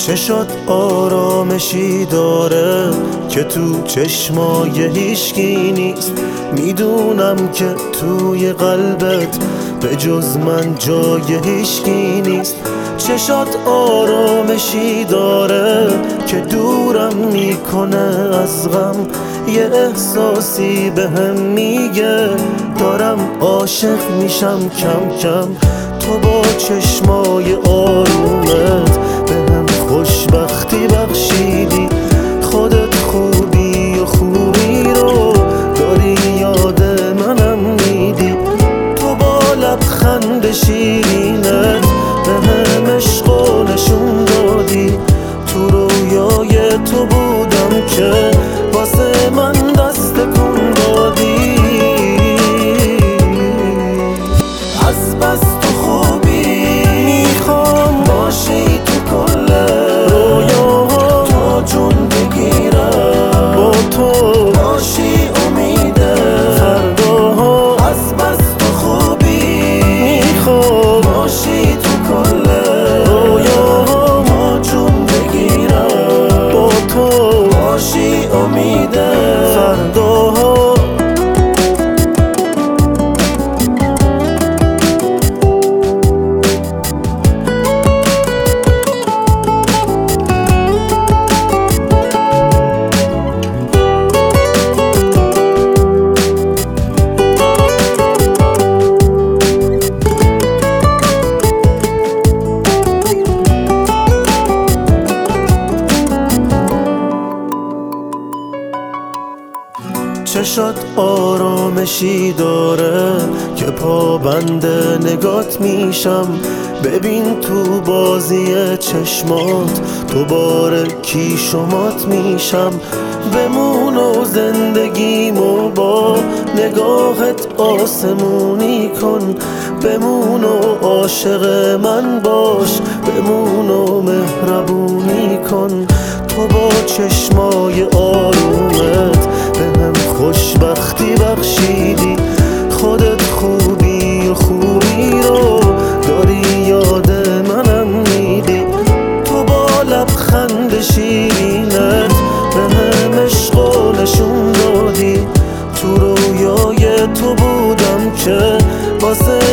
چشات آرامشی داره که تو چشمای هیچکی نیست. میدونم که توی قلبت به جز من جای هیچکی نیست. چشات آرامشی داره که دورم میکنه از غم. یه احساسی بهم میگه دارم عاشق میشم کم کم. تو با چشمای آرومت بهم خوشبختی بخشیدی. خودت خوبی و خوبی رو داری یاد منم میدی. تو با لبخند شیرینت بهم عشقو نشون دادی. تو رویای تو بودم که واسه من دست کن دادی. از بس تو خوبی میخوام باشی تو کل رویاها. تو جون بگیرم با تو باشی امید فرداها. از بس تو خوبی میخوام باشی تو کل رویاها. تو جون بگیرم با تو باشی امید فرداها. چشات آرامشی داره که پابند نگات میشم. ببین تو بازی چشمات دوباره کی شمات میشم. بمون و زندگیمو با نگاهت آسمونی کن. بمون و عاشق من باش، بمون و مهربونی کن. تو با چشمای آرومت بهم خوشبختی بخشیدی. خودت خوبی و خوبی رو داری یاد منم میدی. تو با لبخند شیرینت بهم عشقو نشون دادی. تو رویای تو بودم که واسه